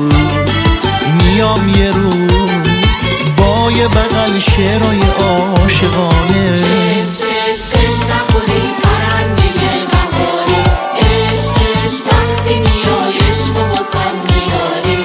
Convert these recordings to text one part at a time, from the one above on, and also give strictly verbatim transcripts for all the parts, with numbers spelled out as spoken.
روز میام یه روز با یه بغل شعرهای عاشقانه. چش چش چش نخوری پرنده بهاری، عشق عشق وقتی میای عشق و بازم میاری.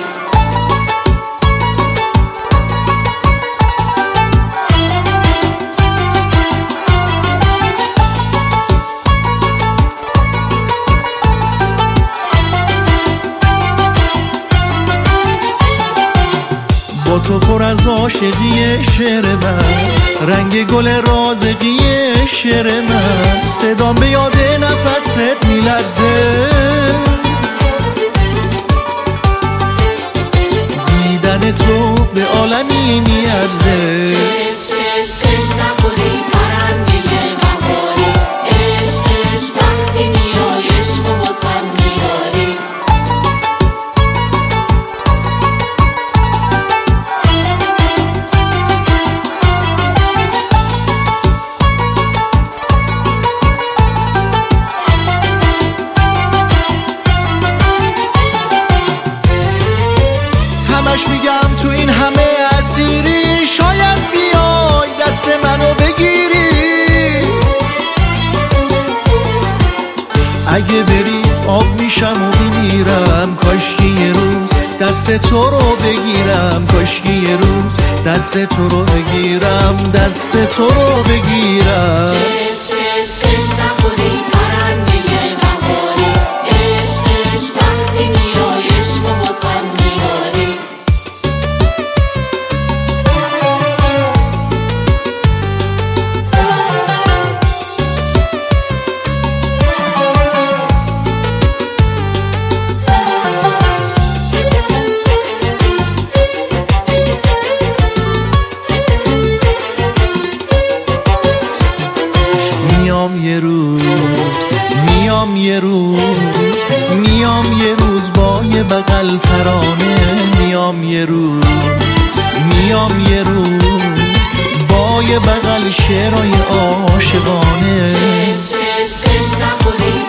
با تو پر از عاشقی شعر من، رنگ گل رازقی شعر من، صدام به یاد نفست میلرزه، دیدن تو به عالمی میارزه. چش چش چش نخوری پرنده بهاری، عشق عشق وقتی میای عشق و بازم میاری. همش میگم تو این همه اسیری، شاید بیای دست منو بگیری. اگه بری آب میشم و میمیرم، کاشکی یه روز دست تو رو بگیرم، کاشکی یه روز دست تو رو بگیرم، دست تو رو بگیرم. چش چش چش نخوری پرنده بهاری، عشق عشق وقتی میای عشق و بازم میاری. میام یه روز میام یه روز میام یه روز با یه بغل ترانه، میام یه روز میام یه روز با یه بغل شعرهای عاشقانه. چش چش چش نخوری